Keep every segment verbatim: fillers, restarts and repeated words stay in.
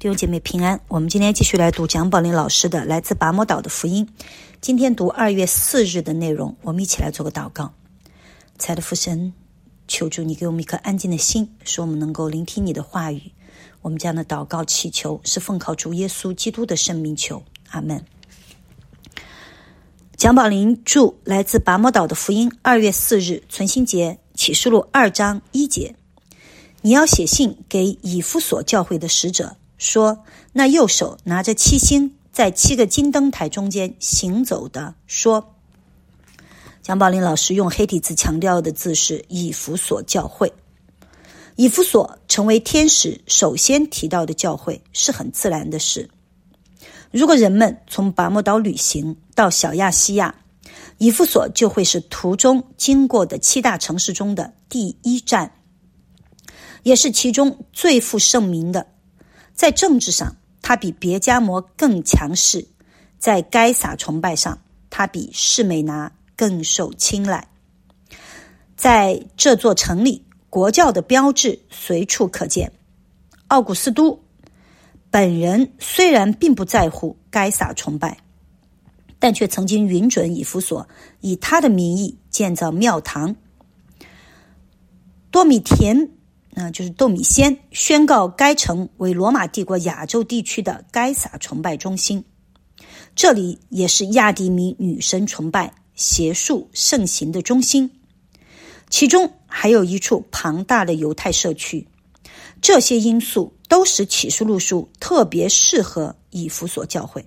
弟兄姐妹平安，我们今天继续来读蒋宝林老师的来自拔摩岛的福音。今天读二月四日的内容，我们一起来做个祷告。亲爱的父神，求主你给我们一颗安静的心，使我们能够聆听你的话语。我们这样的祷告祈求是奉靠主耶稣基督的圣名求，阿们。蒋宝林著来自拔摩岛的福音，二月四日存心节，启示录二章一节。你要写信给以弗所教会的使者，说那右手拿着七星在七个金灯台中间行走的说。蒋宝林老师用黑体字强调的字是以弗所教会。以弗所成为天使首先提到的教会是很自然的事。如果人们从拔摩岛旅行到小亚细亚，以弗所就会是途中经过的七大城市中的第一站，也是其中最负盛名的。在政治上，他比别迦摩更强势；在该撒崇拜上，他比士美拿更受青睐。在这座城里，国教的标志随处可见。奥古斯都本人虽然并不在乎该撒崇拜，但却曾经允准以弗所以他的名义建造庙堂。多米田那就是窦米先宣告该城为罗马帝国亚洲地区的该撒崇拜中心，这里也是亚迪米女神崇拜邪术盛行的中心，其中还有一处庞大的犹太社区。这些因素都使启示录书特别适合以弗所教会。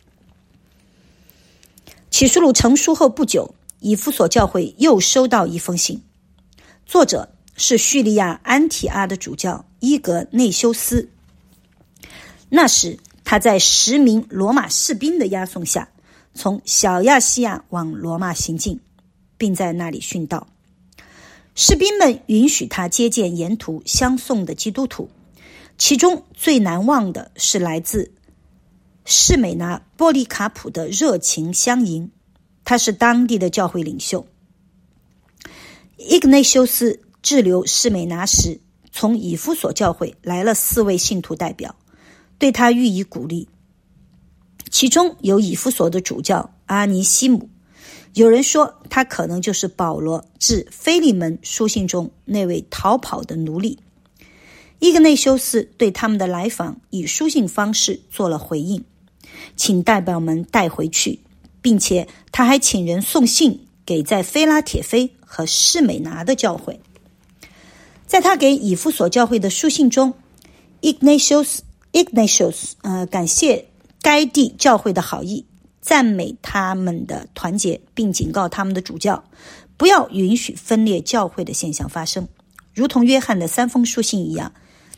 启示录成书后不久，以弗所教会又收到一封信，作者是叙利亚安提阿的主教伊格内修斯。那时他在十名罗马士兵的押送下，从小亚细亚往罗马行进，并在那里殉道。士兵们允许他接见沿途相送的基督徒，其中最难忘的是来自士美拿波利卡普的热情相迎，他是当地的教会领袖。伊格内修斯滞留士美拿时，从以弗所教会来了四位信徒代表，对他予以鼓励。其中有以弗所的主教阿尼西姆，有人说他可能就是保罗致腓利门书信中那位逃跑的奴隶。伊格内修斯对他们的来访以书信方式做了回应，请代表们带回去，并且他还请人送信给在菲拉铁菲和士美拿的教会。在他给以弗所教会的书信中， Ignatius, Ignatius 呃，感谢该地教会的好意，赞美他们的团结，并警告他们的主教不要允许分裂教会的现象发生。如同约翰的三封书信一样，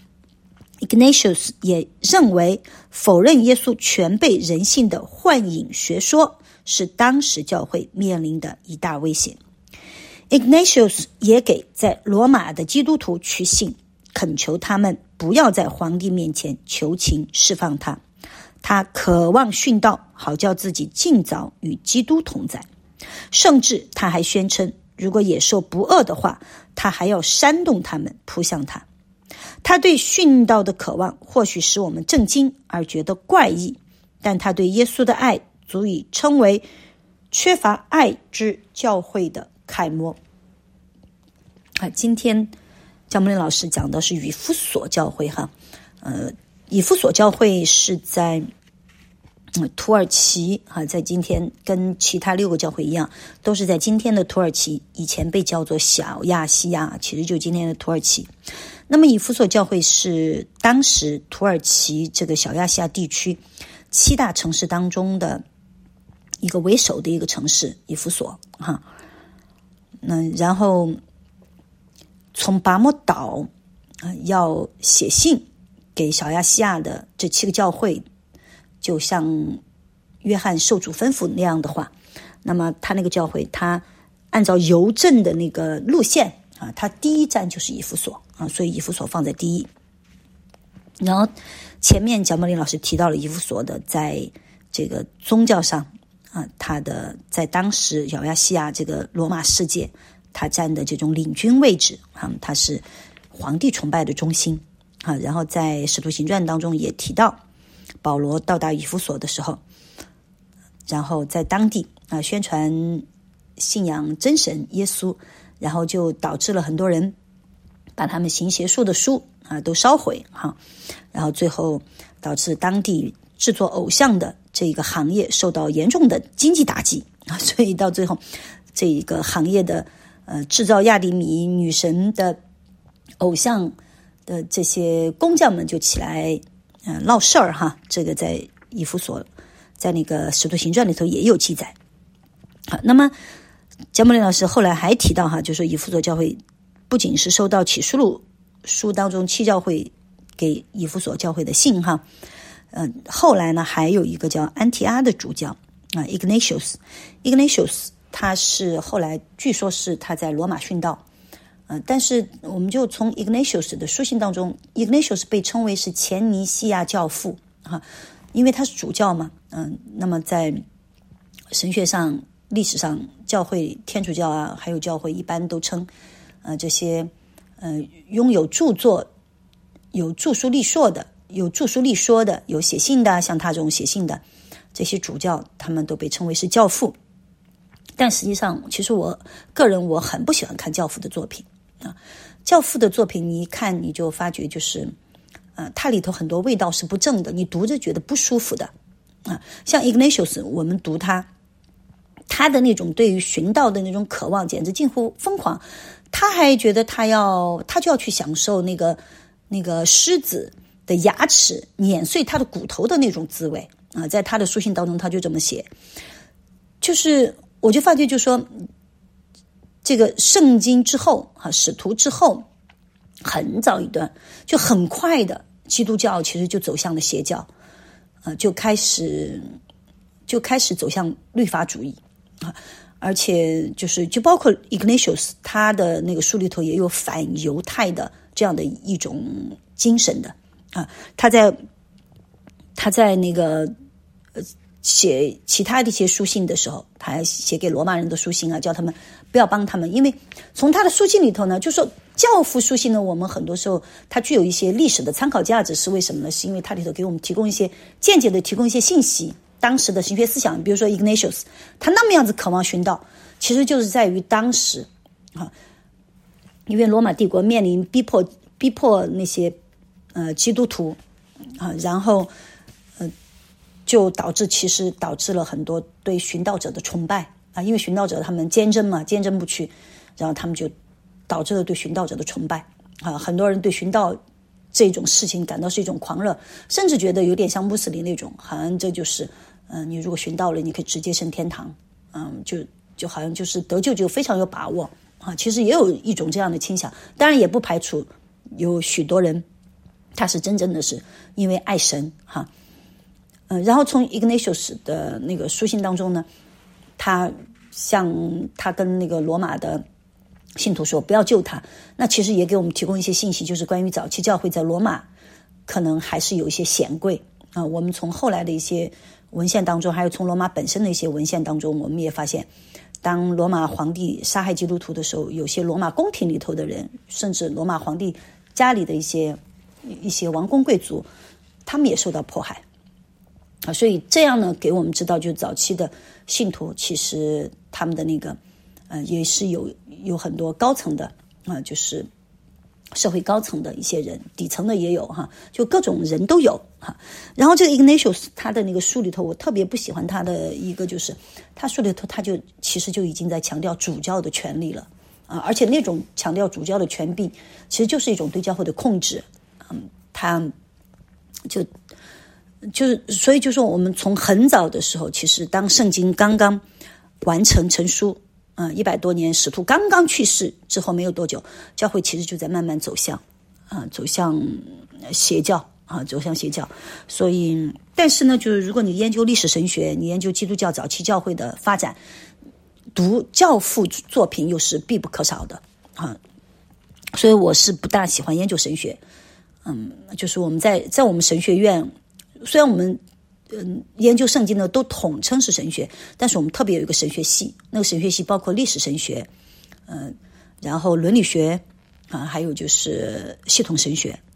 Ignatius 也认为否认耶稣全备人性的幻影学说是当时教会面临的一大威胁。Ignatius 也给在罗马的基督徒去信，恳求他们不要在皇帝面前求情释放他。他渴望殉道，好叫自己尽早与基督同在。甚至他还宣称，如果野兽不饿的话，他还要煽动他们扑向他。他对殉道的渴望或许使我们震惊而觉得怪异，但他对耶稣的爱足以称为缺乏爱之教会的楷模。啊，今天姜木林老师讲的是以弗所教会哈，呃，以弗所教会是在、嗯、土耳其哈，在今天跟其他六个教会一样，都是在今天的土耳其，以前被叫做小亚细亚，其实就是今天的土耳其。那么以弗所教会是当时土耳其这个小亚细亚地区七大城市当中的一个为首的一个城市，以弗所哈。嗯，然后从拔摩岛、呃、要写信给小亚细亚的这七个教会，就像约翰受主吩咐那样的话，那么他那个教会他按照邮政的那个路线啊，他第一站就是以弗所啊，所以以弗所放在第一。然后前面蒋默林老师提到了以弗所的在这个宗教上啊，他的在当时小亚细亚这个罗马世界他占的这种领军位置啊，他是皇帝崇拜的中心啊。然后在使徒行传当中也提到，保罗到达以弗所的时候，然后在当地啊宣传信仰真神耶稣，然后就导致了很多人把他们行邪术的书啊都烧毁哈、啊，然后最后导致当地制作偶像的这个行业受到严重的经济打击啊，所以到最后这一个行业的呃制造亚利米女神的偶像的这些工匠们就起来呃闹事儿哈，这个在以弗所在那个使徒行传里头也有记载。好，那么贾木林老师后来还提到哈，就说以弗所教会不仅是收到启示录书当中七教会给以弗所教会的信哈，呃，后来呢还有一个叫安提阿的主教啊 Ignatius，Ignatius 他是后来据说是他在罗马殉道，呃，但是我们就从 Ignatius 的书信当中 ，Ignatius 被称为是前尼西亚教父哈，因为他是主教嘛，嗯、呃，那么在神学上、历史上，教会天主教啊，还有教会一般都称，呃，这些呃拥有著作、有著书立说的、有著书立说的、有写信的，像他这种写信的这些主教，他们都被称为是教父。但实际上，其实我个人我很不喜欢看教父的作品啊。教父的作品你一看你就发觉就是，呃，它里头很多味道是不正的，你读着觉得不舒服的啊。像 Ignatius， 我们读他。他的那种对于寻道的那种渴望简直近乎疯狂，他还觉得他要他就要去享受那个那个狮子的牙齿碾碎他的骨头的那种滋味啊，在他的书信当中他就这么写，就是我就发觉就说这个圣经之后啊，使徒之后很早一段就很快的基督教其实就走向了邪教，呃，就开始就开始走向律法主义。啊，而且就是就包括 Ignatius 他的那个书里头也有反犹太的这样的一种精神的啊，他在他在那个呃写其他的一些书信的时候，他还写给罗马人的书信啊，叫他们不要帮他们，因为从他的书信里头呢，就说教父书信呢，我们很多时候它具有一些历史的参考价值，是为什么呢？是因为它里头给我们提供一些间接的提供一些信息。当时的神学思想，比如说 Ignatius 他那么样子渴望寻道，其实就是在于当时啊，因为罗马帝国面临逼迫逼迫那些呃基督徒啊，然后呃就导致其实导致了很多对寻道者的崇拜啊，因为寻道者他们坚贞嘛，坚贞不屈，然后他们就导致了对寻道者的崇拜啊，很多人对寻道这种事情感到是一种狂热，甚至觉得有点像穆斯林那种，好像这就是嗯、呃，你如果寻到了你可以直接升天堂，嗯，就就好像就是得救就非常有把握啊。其实也有一种这样的倾向，当然也不排除有许多人他是真正的是因为爱神哈，嗯、呃，然后从 Ignatius 的那个书信当中呢，他像他跟那个罗马的信徒说不要救他，那其实也给我们提供一些信息，就是关于早期教会在罗马可能还是有一些显贵啊、呃。我们从后来的一些文献当中，还有从罗马本身的一些文献当中，我们也发现，当罗马皇帝杀害基督徒的时候，有些罗马宫廷里头的人，甚至罗马皇帝家里的一些一些王公贵族，他们也受到迫害啊。所以这样呢，给我们知道，就早期的信徒其实他们的那个呃也是有有很多高层的啊、呃，就是社会高层的一些人，底层的也有哈，就各种人都有哈。然后这个 Ignatius 他的那个书里头，我特别不喜欢他的一个就是，他书里头他就其实就已经在强调主教的权利了啊，而且那种强调主教的权柄，其实就是一种对教会的控制，嗯，他就就是所以就说我们从很早的时候，其实当圣经刚刚完成成书。嗯，一百多年，使徒刚刚去世之后没有多久，教会其实就在慢慢走向，啊、呃，走向邪教啊，走向邪教。所以，但是呢，就是如果你研究历史神学，你研究基督教早期教会的发展，读教父作品又是必不可少的啊。所以我是不大喜欢研究神学，嗯，就是我们在在我们神学院，虽然我们。嗯，研究圣经呢都统称是神学，但是我们特别有一个神学系，那个神学系包括历史神学，嗯、呃，然后伦理学啊，还有就是系统神学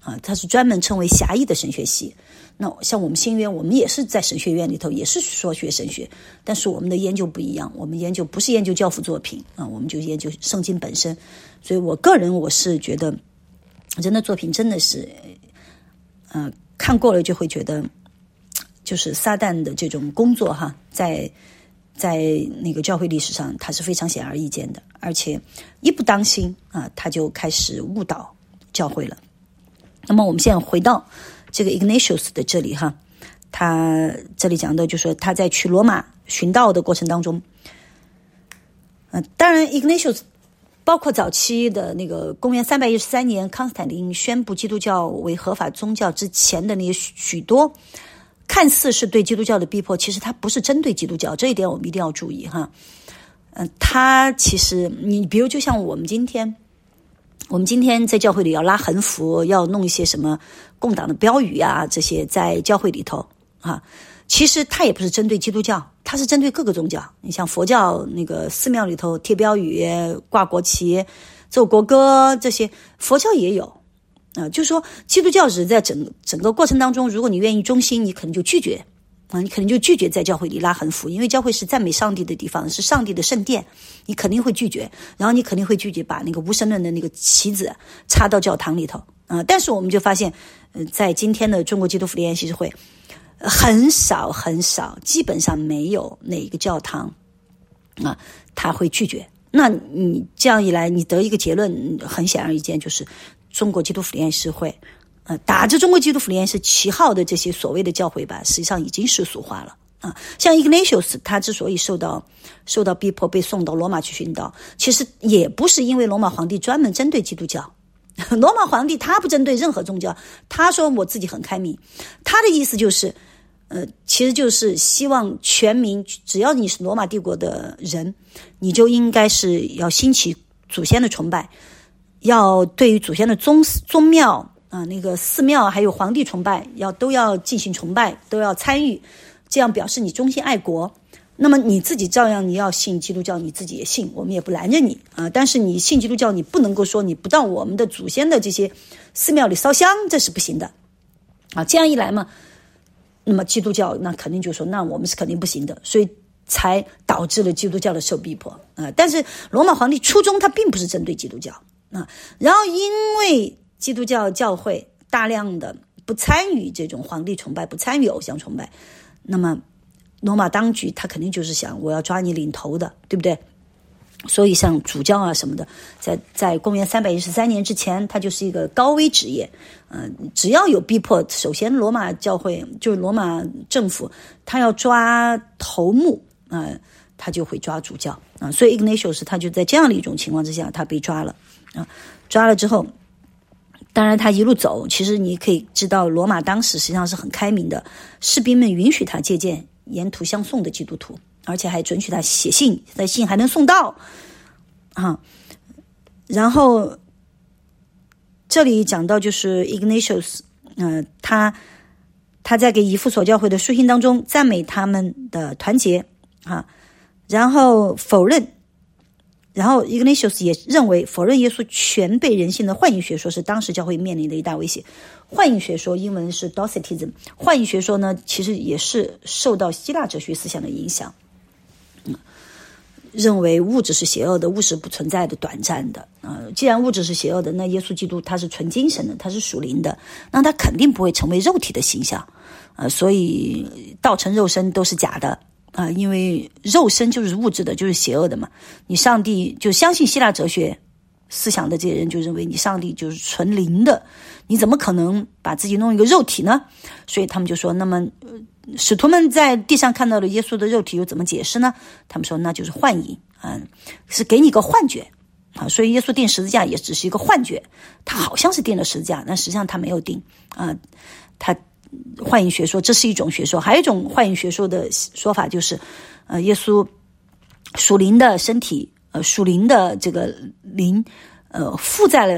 啊，它是专门称为狭义的神学系。那像我们新约，我们也是在神学院里头，也是说学神学，但是我们的研究不一样，我们研究不是研究教父作品啊，我们就研究圣经本身。所以我个人我是觉得人的作品真的是呃看过了就会觉得，就是撒旦的这种工作哈，在在那个教会历史上它是非常显而易见的，而且一不当心啊，他就开始误导教会了。那么我们现在回到这个 Ignatius 的这里哈，他这里讲的就是说他在去罗马寻道的过程当中，呃，当然 Ignatius 包括早期的那个公元三百一十三年康斯坦丁宣布基督教为合法宗教之前的那些许多看似是对基督教的逼迫，其实它不是针对基督教，这一点我们一定要注意哈。呃，他其实你比如就像我们今天我们今天在教会里要拉横幅，要弄一些什么共党的标语啊，这些在教会里头啊，其实它也不是针对基督教，它是针对各个宗教。你像佛教那个寺庙里头贴标语、挂国旗、奏国歌，这些佛教也有啊。就是说基督教只是在整整个过程当中，如果你愿意忠心，你可能就拒绝啊，你可能就拒绝在教会里拉横幅，因为教会是赞美上帝的地方，是上帝的圣殿，你肯定会拒绝，然后你肯定会拒绝把那个无神论的那个旗子插到教堂里头啊、呃。但是我们就发现，呃，在今天的中国基督福利安息日会，呃、很少很少，基本上没有哪一个教堂啊他会拒绝。那你这样一来，你得一个结论，很显而易见，就是中国基督福利安息日会。呃，打着中国基督福利安息旗号的这些所谓的教会吧，实际上已经世俗化了啊。像 Ignatius 他之所以受到受到逼迫，被送到罗马去殉道，其实也不是因为罗马皇帝专门针对基督教。罗马皇帝他不针对任何宗教，他说我自己很开明，他的意思就是呃，其实就是希望全民，只要你是罗马帝国的人，你就应该是要兴起祖先的崇拜，要对于祖先的宗宗庙啊，那个寺庙还有皇帝崇拜，要都要进行崇拜，都要参与，这样表示你忠心爱国。那么你自己照样你要信基督教，你自己也信，我们也不拦着你啊。但是你信基督教，你不能够说你不到我们的祖先的这些寺庙里烧香，这是不行的啊。这样一来嘛，那么基督教那肯定就说，那我们是肯定不行的，所以才导致了基督教的受逼迫啊。但是罗马皇帝初衷他并不是针对基督教啊，然后因为基督教教会大量的不参与这种皇帝崇拜，不参与偶像崇拜，那么罗马当局他肯定就是想我要抓你领头的，对不对？所以像主教啊什么的，在在公元三百一十三年之前，他就是一个高危职业。嗯、呃，只要有逼迫，首先罗马教会就是罗马政府，他要抓头目啊、呃，他就会抓主教啊、呃。所以 Ignatius 他就在这样的一种情况之下，他被抓了啊、呃，抓了之后。当然他一路走，其实你可以知道罗马当时实际上是很开明的，士兵们允许他接见沿途相送的基督徒，而且还准许他写信，在信还能送到啊。然后这里讲到就是 Ignatius 呃，他他在给以弗所教会的书信当中赞美他们的团结啊，然后否认然后 Ignatius 也认为否认耶稣全被人性的幻影学说是当时教会面临的一大威胁。幻影学说英文是 Docetism， 幻影学说呢其实也是受到希腊哲学思想的影响，嗯，认为物质是邪恶的，物质不存在的，短暂的、呃、既然物质是邪恶的，那耶稣基督他是纯精神的，他是属灵的，那他肯定不会成为肉体的形象、呃、所以道成肉身都是假的啊、呃，因为肉身就是物质的，就是邪恶的嘛。你上帝就相信希腊哲学思想的这些人就认为你上帝就是纯灵的，你怎么可能把自己弄一个肉体呢？所以他们就说，那么、呃、使徒们在地上看到了耶稣的肉体又怎么解释呢？他们说那就是幻影啊、呃，是给你个幻觉啊。所以耶稣钉十字架也只是一个幻觉，他好像是钉了十字架，但实际上他没有钉啊、呃，他。幻影学说这是一种学说，还有一种幻影学说的说法就是，呃，耶稣属灵的身体，呃，属灵的这个灵，呃，附在了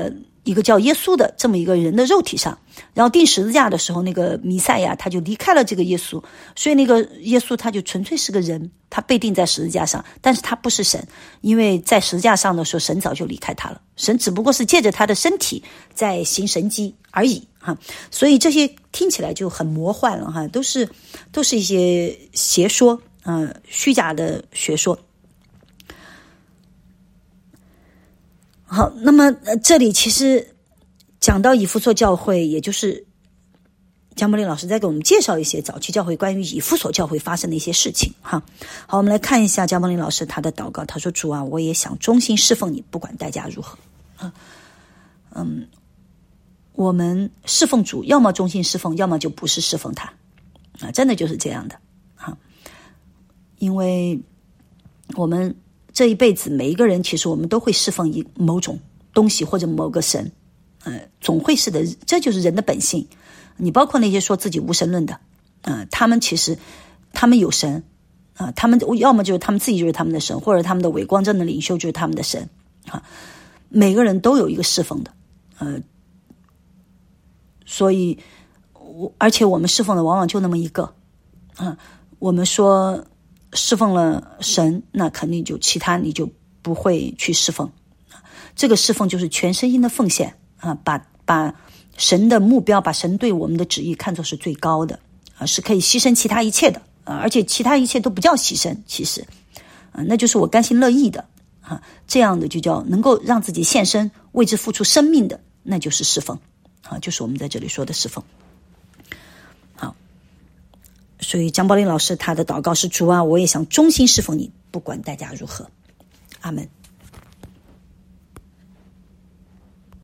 一个叫耶稣的这么一个人的肉体上，然后钉十字架的时候，那个弥赛亚他就离开了这个耶稣，所以那个耶稣他就纯粹是个人，他被钉在十字架上，但是他不是神，因为在十字架上的时候神早就离开他了，神只不过是借着他的身体在行神迹而已哈，所以这些听起来就很魔幻了哈，都是都是一些邪说，嗯、呃，虚假的学说。好，那么、呃、这里其实讲到以弗所教会，也就是江柏林老师在给我们介绍一些早期教会关于以弗所教会发生的一些事情哈。好，我们来看一下江柏林老师他的祷告，他说：主啊，我也想忠心侍奉你，不管代价如何。啊，嗯，我们侍奉主，要么忠心侍奉，要么就不是侍奉他啊，真的就是这样的啊。因为我们这一辈子每一个人其实我们都会侍奉一某种东西或者某个神，呃，总会是的，这就是人的本性。你包括那些说自己无神论的，呃，他们其实他们有神啊、呃，他们要么就是他们自己就是他们的神，或者他们的伪光正的领袖就是他们的神啊。每个人都有一个侍奉的，呃，所以我而且我们侍奉的往往就那么一个啊、呃。我们说侍奉了神，那肯定就其他你就不会去侍奉。这个侍奉就是全身心的奉献啊，把把神的目标，把神对我们的旨意看作是最高的啊，是可以牺牲其他一切的啊，而且其他一切都不叫牺牲，其实啊，那就是我甘心乐意的啊，这样的就叫能够让自己献身，为之付出生命的，那就是侍奉啊，就是我们在这里说的侍奉。好。所以江柏林老师他的祷告是：主啊，我也想忠心侍奉你，不管代价如何。阿们。